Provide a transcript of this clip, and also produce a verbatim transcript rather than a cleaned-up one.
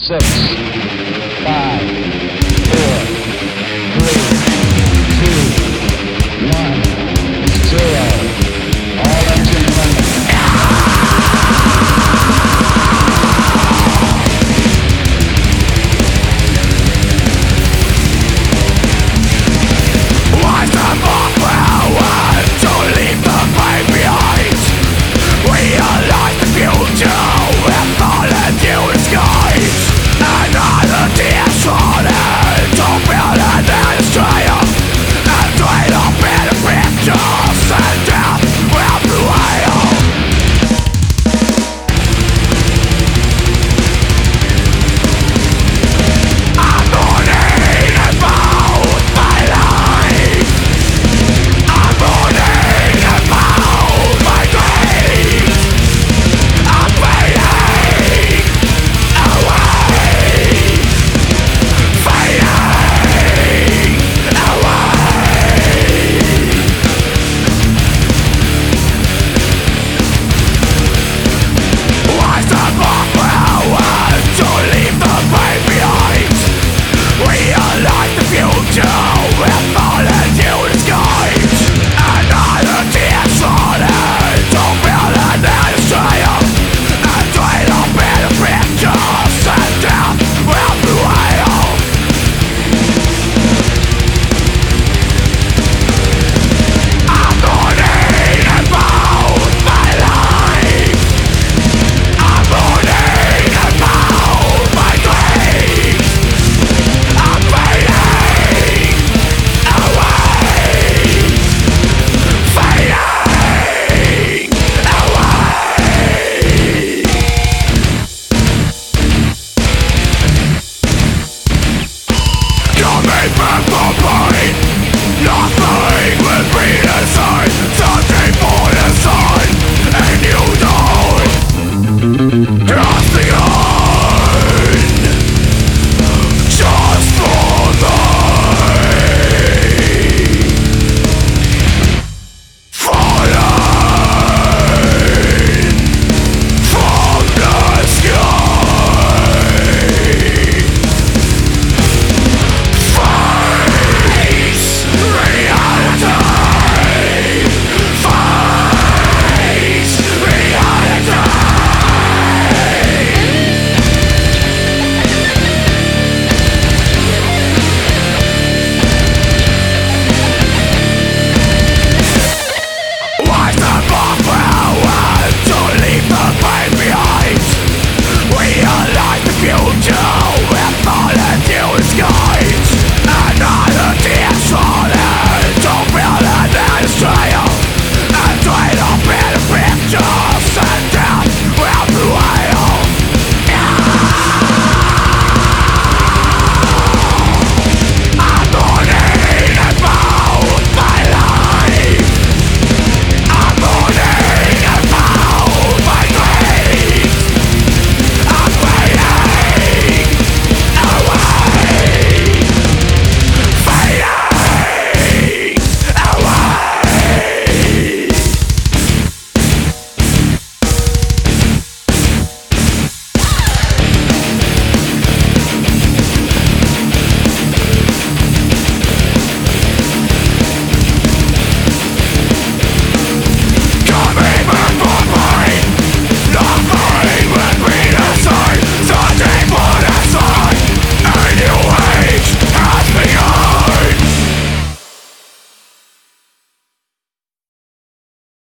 six, five, four, three, two, one, zero. All engine running. What's the power to leave the pain behind? Realize the future with fallen to skies. Another tear swollen to build an destroyer. And drain up in the pictures and death will prevail. I'm mourning about my life. I'm mourning about my dreams. I'm fading away, fading away. What's the power to leave the pain behind? Realize the future will fall into the skies. Another tear swollen to build an destroyer. And drain up in the pictures and death will prevail. I'm mourning about my life. I'm mourning about my dreams. I'm fading away, fading away. Coming back from pain, nothing will be the same.